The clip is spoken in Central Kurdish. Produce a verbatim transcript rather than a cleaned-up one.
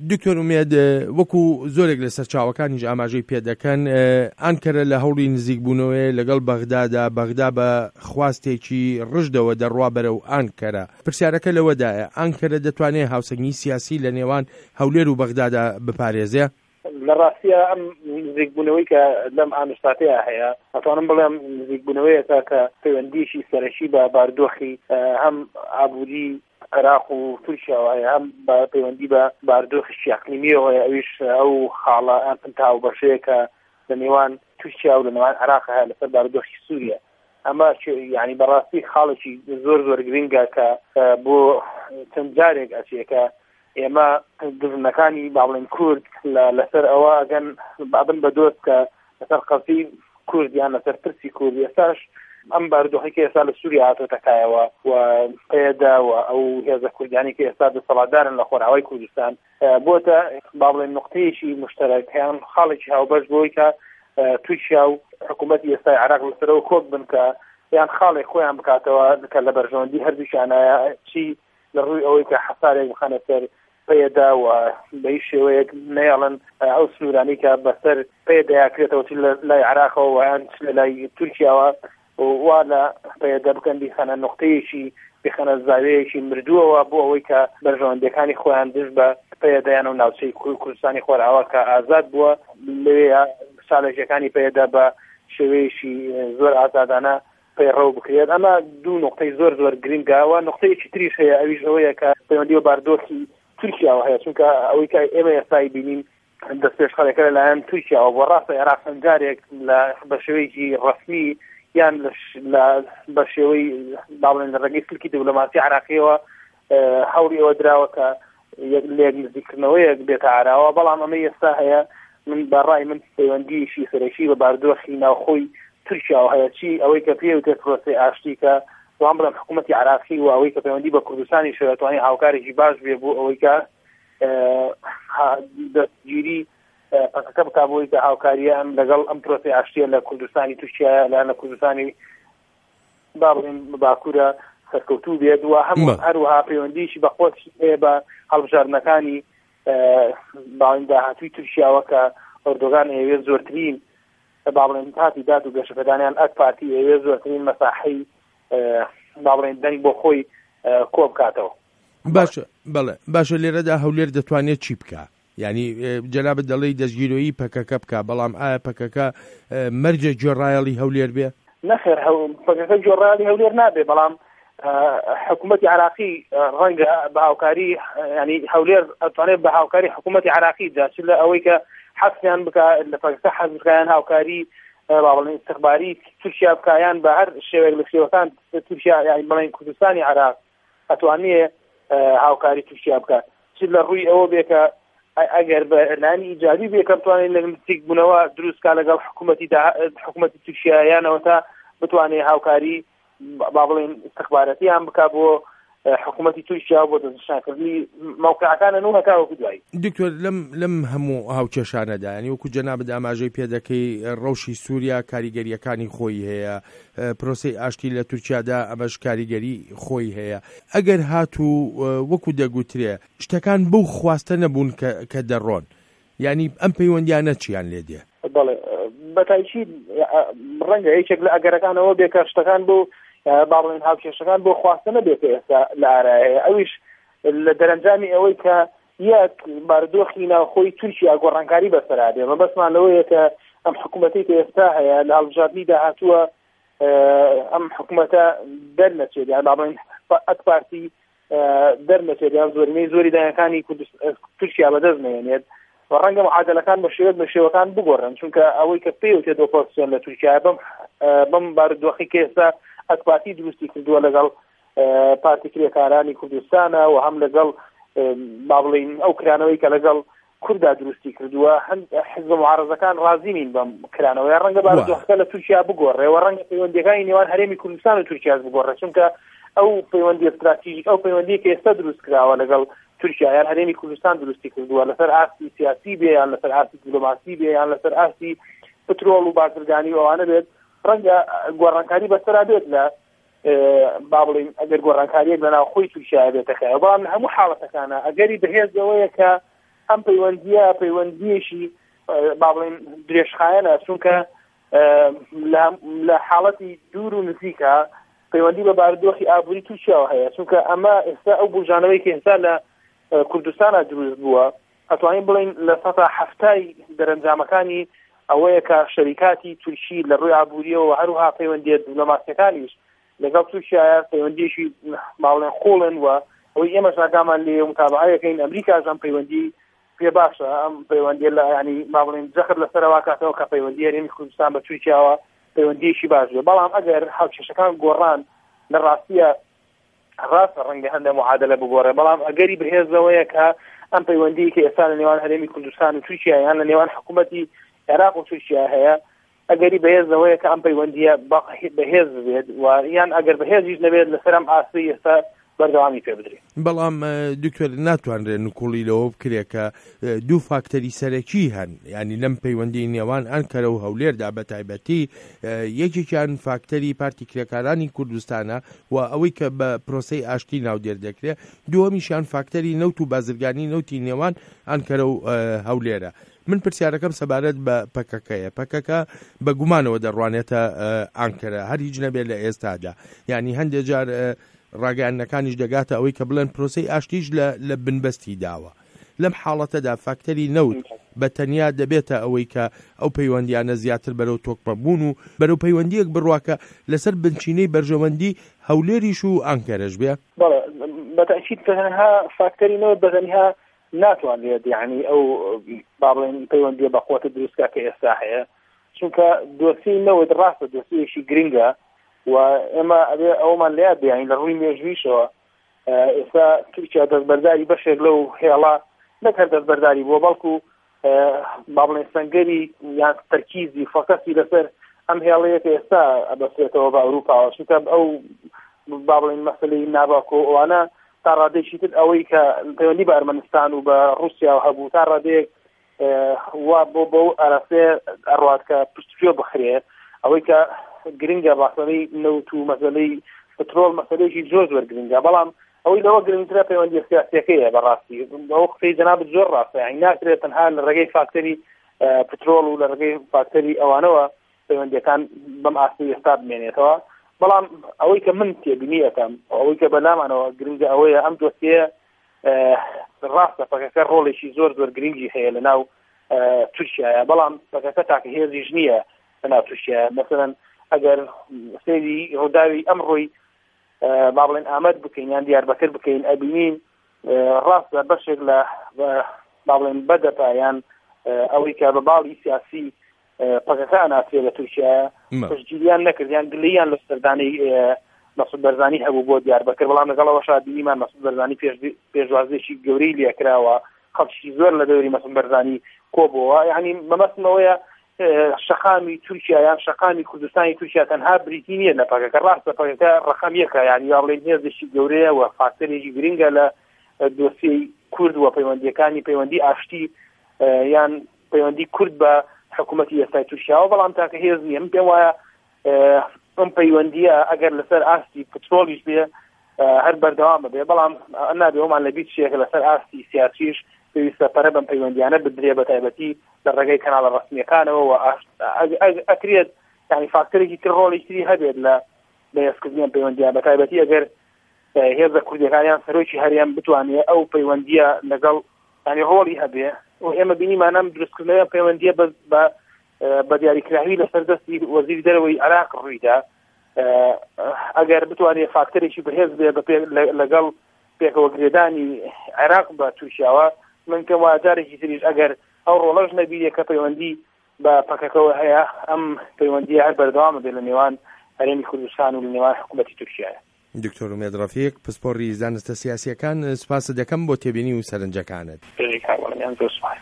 دکتۆر ئومێد وەکو زۆرێک لە سەرچاوەکانیش ئاماژەی پێدەکەن ئەنکەرە لە هەوڵی نزیکبوونەوەی لەگەڵ بەغدادا بەغدا بە خواستێکی ڕژدەوە دەڕوا بەرەو ئەنکەرە. پرسیارەکە لەوەدایە ئەنکەرە دەتوانێت هاوسەنگی سیاسی لە نێوان هەولێر و بەغدادا بپارێزێ؟ لە ڕاستیە ئەم نزیکبوونەوەی کە لەم ئامستاتەیە هەیە ئەتوانم بڵێم نزیکبوونەوەیەکە کە پەیوەندیشی سەرەکی بە باردۆخی هەم ئابووری عێراق و تورکیاوە هەیە، هەم بە پەیوەندی بە باردۆخی ئەقلیمیەوە هەیە. ئەویش ئەو خاڵە ئەم پنتا و بەشەیە کە لە نێوان تورکیا و لە نێوان عێراق هەیە لەسەر باردۆخی سووریا. ئەمە یعنی بەڕاستی خاڵێکی زۆر زۆر گرنگە کە بۆ چەند جارێک ئەچێکە ئێمە گرنەکانی باڵێن کورد لەسەر ئەوە ئەگەن بابن بە دۆست کە لەسەر قەزی کوردیان لەسەر پرسی کورد. ئێستاش ئەم باردۆخێکی ئێستا لە سووریا هاتۆتەکایەوە و پێداوە ئەو هێزە کوردیانی کە ئێستا دەسەڵاتدارن لە خۆراوای کوردستان بۆتە باڵێن نقطەیەکی مشتەرەکیان خاڵێکی هاوبەش بۆی کە تورکیا و حکوومەتی ئێستای عێراق لەسەرەوە کۆک بن کە یان خاڵێک خۆیان بکاتەوە کە لە بەرژەوەندی هەردووشانایە چی لە ڕووی ئەوەی کە حەسارێک بخەنە سەر پێدا و بە هیچ شێوەیەک نەیەڵن ئەو سنوورانی کە بەسەر پێداکرێتەوە چ لای عێراقەوە و یان چ لای تورکیاوە وا لە پێدا بکەن بیخەنە نقطەیەکی بخەنە زاویەیەکی مردووەوە بۆ ئەوەی کە بەرژەوەندەکانی خۆیان دژ بە پێدایان و ناوچەی کوردستانی خۆراوە کە ئازاد بووە لەوەیە ساڵێژەکانی پێدا بە شێوەیەکی زۆر ئازادانە پەیڕەو بکرێت. ئەمە دوو نقطەی زۆر زۆر گرنگاوە. نقطەیەکی تریش هەیە، ئەویش ئەوەیە کە پەیوەندی بە باردۆخی تورکیاوە هەیە، چونکە ئەوەی کە ئێمە ئێستای بینین دەست پێشخەڵێکە لەلایەن تورکیاوە بۆ ڕاستە عێراق جارێک لە بە شێوەیەکی ڕەسمی یان بە شێوەی باڵێن لە ڕێگەی سلکی دیپلۆماسی عێراقیەوە هەوڵی ئەوە دراوە کە لێک نزیکردنەوەیەک بێتە عێراقەوە، بەڵام ئەمە ئێستا هەیە من بەڕای من پەیوەندیشی سەرەکی بە باردۆخی ناوخۆی تورکیاوە هەیە، چی ئەوەی کە پێوتێت پرۆسەی ئاشتی کە وام بڵێم حکوومەتی عێراقی و ئەوەی کە پەیوەندی بە کوردستانی شێوەتوانی هاوکارێکی باش بێ بۆ ئەوەی کە دەستگیری پەکەکە بکا بۆی کە هاوکاریە ئەم لەگەڵ ئەم پرۆسەی ئاشتیە لە کوردستانی تورکیا لە لە کوردستانی با بڵێن باکوورە سەرکەوتوو بێت و هەموو هەروەها پەیوەندیشی بە خۆشی هەیە بە هەڵبژاردنەکانی باڵێن داهاتووی تورکیاوە کە ئەردۆغان ئەوێ زۆرترین باڵێن پاتی داد و گەشەکەدانیان ئەک پارتی ئەوێ زۆرترین مەساحەی باڵێن دەنگ بۆ خۆی کۆ بکاتەوە. باشە بەڵێ باشە لێرەدا هەولێر دەتوانێت چی بکە؟ یعنی جەنابەت دەڵێی دەستگیرۆیی پەکەکە بکە، بەڵام ئایا پەکەکە مەرجە گوێڕایەڵی هەولێر بێ؟ نەخێر پەکەکە گوێڕایەڵی هەولێر نابێ، بەڵام حکوومەتی عێراقی ڕەنگە بە هاوکاری ینی هەولێر ئەتوانێت بە هاوکاری حکوومەتی عێراقی جا چ لە ئەوەی کە حەزیان بکە لە پەکەکە حەز بکەیان هاوکاری باڵێن استخباری تورکیا بکایان بە هەر شێوەیەک لە شێوەکان تورکیا یعنی بڵێن کوردستانی عێراق ئەتوانێت هاوکاری تورکیا بکە چ لە ڕووی ئەوە بێ کە ئەگەر بە ئەلانی ئیجابی بێ کە بتوانێت لە نزیک بوونەوە دروستکە لەگەڵ حکوومەتی حکوومەتی تورکیایان ئەوە تا بتوانێت هاوکاری با بڵێن استخبارەتیان بکە بۆ حکوومەتی تورکیا بۆ دەستنیشانکردنی موقعەکانە نو هەتاوەکو دوایی. دکتۆر لەم لەم هەموو هاوچەشانەدا ینی وەکو جەنابەت ئاماژەی پێ دەکەی ڕەوشی سووریا کاریگەریەکانی خۆی هەیە، پرۆسەی ئاشتی لە تورکیادا ئەمەش کاریگەری خۆی هەیە. ئەگەر هاتوو وەکو دەگوترێ شتەکان بەو خواستە نەبوون کە دەڕۆن، ینی ئەم پەیوەندیانە چیان لێ دێ؟ بەڵێ بەتایشی ڕەنگە هیچێک لە ئەگەرەکانەوە بێ کە شتەکان بۆ باڵێن هاوکێشەکان بۆ خواستە نەبێت ئێستا لە ئارایە ئەویش لە دەرەنجامی ئەوەی کە یەک باردۆخی ناوخۆی تورکیا گۆڕانکاری بەسەرادێ مە بەسمان لەوەیە کە ئەم حکوومەتی کە ئێستا هەیە لە هەڵبژاردننی داهاتووە ئەم حکوومەتە دەرنەچێت یان باڵێن ئەک پارتی دەرنەچێت یان زۆرینەی زۆری دایەکانی تورکیا بەدەست نێنێت و ڕەنگە معادلەکان بە شێوەیەک بە شێوەکان بگۆڕن، چونکە ئەوەی کە پێوتێت ئۆپۆزیسیۆن لە تورکیا بەم بەم باردۆخی کە ئێستا ئەک پارتی دروستی کردووە لەگەڵ پارتی کرێکارانی کوردستانە و هەم لەگەڵ با بڵێن ئەو کرانەوەی کە لەگەڵ کووردا دروستی کردووە حزب معارەزەکان ڕازی نین بەم کرانەوەی ڕەنگە باردۆخەکە لە تورکیا بگۆڕێ و ڕەنگە پەیوەندیەکانی نێوان هەرێمی کوردستان و تورکیاش بگۆڕێ، چونکە ئەو پەیوەندی استراتیژیک ئەو پەیوەندی کە ئێستا دروست کراوە لەگەڵ تورکیا یان هەرێمی کوردستان دروستی کردووە لەسەر ئاستی سیاسی بێ یان لەسەر ئاستی دیپلۆماسی بێ یان لەسەر ئاستی پترۆڵ و بازرگانی ئەوانە بێت، ڕەنگە گۆڕانکاری بەسەرا بێت لە با بڵێن ئەگەر گۆڕانکاریەک لە ناوخۆی تورکیا بێتەکە، بەڵام لە هەموو حاڵەتەکانە ئەگەری بەهێزەوەیە کە ئەم پەیوەندیە پەیوەندیەشی با بڵێن درێژخایەنە، چونکە لە حاڵەتی دوور و نزیکە پەیوەندی بە بارودۆخی ئابووری تووشیاوە هەیە، چونکە ئەمە ئێستا ئەو بژانەوەی کە ئێستا لە کوردستانە دروست بووە ئەتوانین بڵین لە سەتا هەفتای دەرەنجامەکانی ئەوەیە کە شەریکاتی تورکی لە ڕووی ئابووریەوە هەروها پەیوەندیە دیپلۆماسیەکانیش لەگەڵ تورکیایە پەیوەندیشی باڵێن خۆڵن و ئەوەی ئێمەش ئاگامان لێ متابعەیەکەین ئەمریکاش ئەم پەیوەندی پێ باشە، ئەم پەیوەندیە لە ینی با بڵێن جەخت لەسەرەوە کاتەوە کە پەیوەندی هەرێمی کوردستان بە تورکیاوە پەیوەندیشی باش بێ. بەڵام ئەگەر هاوکێشەکان گۆڕان لە ڕاستیە ڕاستە ڕەنگە هەندێک معادلە بگۆڕێ، بەڵام ئەگەری بەهێزەوەیە کە ئەم پەیوەندی کە ئێستا لە نێوان هەرێمی کوردستان و تورکیا یان لە نێوان حکوومەتی عێراق و تورکیا هەیە ئەگەری بەهێزەوەیە کە ئەم پەیوەندیە بەهێز بێت و یان ئەگەر بەهێزیش نەبێت لەسەر ئەم ئاستی ئێستا بەردەوامی پێ بدرێت. بەڵام دکتۆر ناتوانرێت نکوڵی لەوە بکرێت کە دوو فاکتەری سەرەکی هەن، ینی لەم پەیوەندی نێوان ئەنکەرە و هەولێردا بە تایبەتی یەکێکیان فاکتەری پارتی کرێکارانی کوردستانە و ئەوەی کە بە پرۆسەی ئاشتی ناودێر دەکرێت، دووەمیشیان فاکتەری نەوت و بازرگانی نەوتی نێوان ئەنکەرە و هەولێرە. من پرسیارەکەم سەبارەت بە پەکەکەیە، پەکەکە بە گومانەوە دەڕوانێتە ئەنکەرە هەر هیچ نەبێت لە ئێستادا، ینی هەندێک جار ڕاگەیاندنەکانیش دەگاتە ئەوەی کە بڵێن پرۆسەی ئاشتیش لە بنبەستی داوە. لەم حاڵەتەدا فاکتەری نەوت بە تەنیا دەبێتە ئەوەی کە ئەو پەیوەندیانە زیاتر بەرەو تۆکمەبوون و بەرەو پەیوەندیەک بڕواکە لەسەر بنچینەی بەرژەوەندی هەولێریش و ئەنکەرەش بێ. بەتەکید تەنها فاکتەری نەوت بەتەنها ناتوانێت یعنی ئەو با بڵێن پەیوەندیە بەخۆتە دروستکە کە ئێستا هەیە، چونکە دۆسی نەوت ڕاستە دۆسیەکی گرنگە و ئێمە ئەبێ ئەومان لێ بێین لە ڕووی مێژویشەوە. ئێستا تورکیا دەستبەرداری بەشێک لەو هێڵا نەکرد دەستبەرداری بووە، بەڵکو با بڵێن سەنگەری یان تەرکیزی فۆکەسی لەسەر ئەم هێڵەیە کە ئێستا ئەبەستێتەوە بە ئەوروپاوە، چونکە ئەو با بڵێن مەسەلەی ناباکۆ ئەوانە تا ڕادێکی تر ئەوەی کە پەیوەندی بە ئەرمەنستان و بە رووسیا هەبوو تا ڕادێک وا بۆ بۆ ئەرەسێ ئەڕوات کە پشتگوێ بخرێ، ئەوەی کە گرنگە باسەی نەوت و مەسەلەی پترۆل مەسەلەیەکی زۆر زۆر گرنگە، بەڵام ئەوەی لەوە گرنگترە پەیوەندی سیاسیەکەیە بەڕاستی. ئەو قسەی جەنابەت زۆر ڕاستە، یعنی ناکرێت تەنها لە ڕێگەی فاکتەری پترۆل و لە ڕێگەی فاکتەری ئەوانەوە پەیوەندیەکان بەم ئاستی ئێستا بمێنێتەوە. بەڵام ئەوەی کە من تێبینیەکەم ئەوەی کە بەلامانەوە گرنگە ئەوەیە ئەم دۆسیە ڕاستە پەکەکە ڕۆڵێکی زۆر زۆر گرنگی هەیە لە ناو تورکیایە، بەڵام پەکەکە تاکە هێزیش نییە لە ناو تورکیایە. مەسەڵەن ئەگەر سەیری ڕووداوی ئەمڕۆی با بڵێن ئامەد بکەین یان دیاربەکر بکەین ئەبینین ڕاستە بەشێک لە با بڵێن بەدەپە یان ئەوەی کە بە باڵی سیاسی پەکەکان ئاسیە لە تورکیایە پشتگیریان نەکرد یان گلەییان لە سەردانی مەسعود بەرزانی هەبوو بۆ دیاربەکر، بەڵام لەگەڵەوەشا بینیمان مەسعود بەرزانی پێشوازێکی گەورەی لێکراوە، خەڵکی زۆر لە دەوری مەسعود بەرزانی کۆبووە. یعنی مەمەسمەوەیە شەقامی تورکیا یان شەقامی کوردستانی تورکیا تەنها بریتی نییە لە پەکەکە، ڕاستە پەکەکە ڕەخەم یەکە، یعنی یا بڵێن هێزێکی گەورەیە و فاکتەرێکی گرنگە لە دۆسیەی کورد و پەیوەندیەکانی پەیوەندی ئاشتی یان پەیوەندی کورد بە حکوومەتی ئێستای تورکیاوە، بەڵام تاکە هێز نییە. من پێم وایە ئەم پەیوەندیە ئەگەر لەسەر ئاستی پترۆلیش بێ هەر بەردەوام بێ، بەڵام نابێ ئەومان لە بیت شێک لەسەر ئاستی سیاسیش پێویستە پەرە بەم پەیوەندیانە بدرێ بە تایبەتی لە ڕێگەی کەناڵە ڕەسمیەکانەوە و ئەکرێت یعنی فاکتەرێکی تر ڕۆڵی تری هەبێت لە بەهێزکردنیان پەیوەندیان، بە تایبەتی ئەگەر هێزە کوردیەکانیان سەرۆکی هەریان بتوانێت ئەو پەیوەندیە لەگەڵ ینی ڕۆڵی هەبێ و ئێمە بینیمانە دروستکردنەوە پەیوەندیە بە دیاریکراوی لەسەر دەستی وەزیری دەرەوەی عێراق ڕوویدا. ئەگەر بتوانێت فاکتەرێکی بەهێز بێ لەگەڵ پێکەوەگرێدانی عێراق بە تورکیاوە، من پێم وایە جارێکی تریش ئەگەر ئەو ڕۆڵەش نەبیێ کە پەیوەندی بە پەکەکەوە هەیە، ئەم پەیوەندیە هەر بەردەوامە بێت لە نێوان هەرێمی کوردستان و لە نێوان حکوومەتی تورکیایە. دکتۆر ئومێد ڕەفیق، پسپۆڕی زانستە سیاسیەکان، سوپاس دەکەم بۆ تێبینی و سەرنجەکانت.